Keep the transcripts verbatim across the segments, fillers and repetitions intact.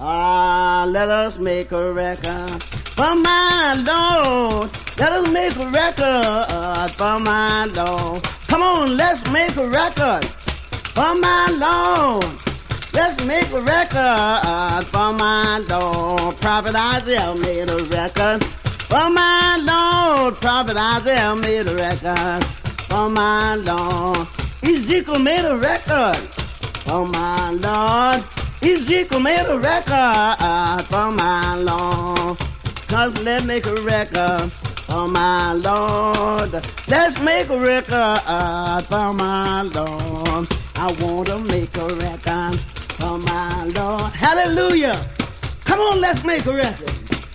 Ah, let us make a record for my Lord. Let us make a record for my Lord. Come on, let's make a record for my Lord. Let's make a record for my Lord. Prophet Isaiah made a record for my Lord. Prophet Isaiah made a record for my Lord. Ezekiel made a record for my Lord. Ezekiel made a record for my Lord. Cause let's make a record for my Lord. Let's make a record for my Lord. I want to make a record for my Lord. Hallelujah. Come on, let's make a record.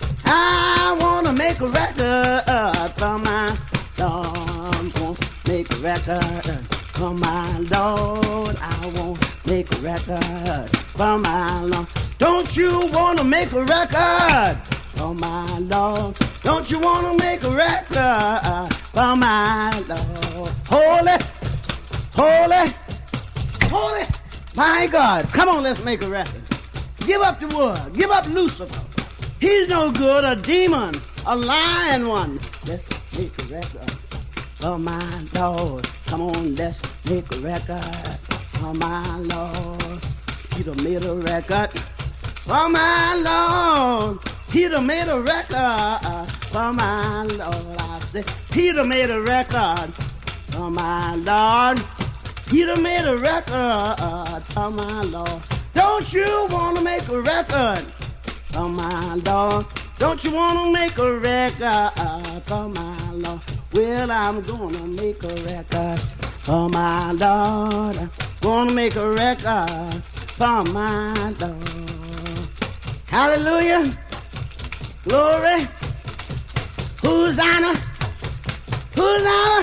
I want to make a record for my Lord. I want to make a record for my Lord. I want to make a record for my Lord. Don't you want to make a record for my Lord? Don't you want to make a record for my Lord? Holy, holy, holy. My God, come on, let's make a record. Give up the world. Give up Lucifer. He's no good, a demon, a lying one. Let's make a record for my Lord. Come on, let's make a record for my Lord. He done made a record for my Lord. He done made a record for my Lord. I said, he done made a record for my Lord. He done made a record for my Lord. Don't you want to make a record for my Lord? Don't you want to make a record for my Lord? Well, I'm going to make a record for my Lord. I'm going to make a record for my Lord. Hallelujah. Glory. Hosanna. Hosanna.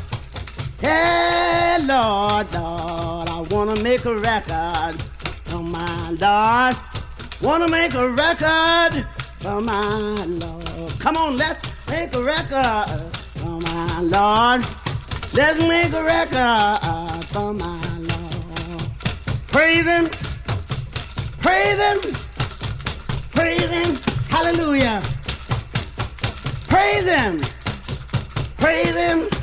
Hey, Lord, Lord, I want to make a record for my Lord. Want to make a record for my Lord. Come on, let's make a record for my Lord. Let's make a record for my Lord. Praise Him. Praise Him. Praise Him. Hallelujah. Praise Him. Praise Him.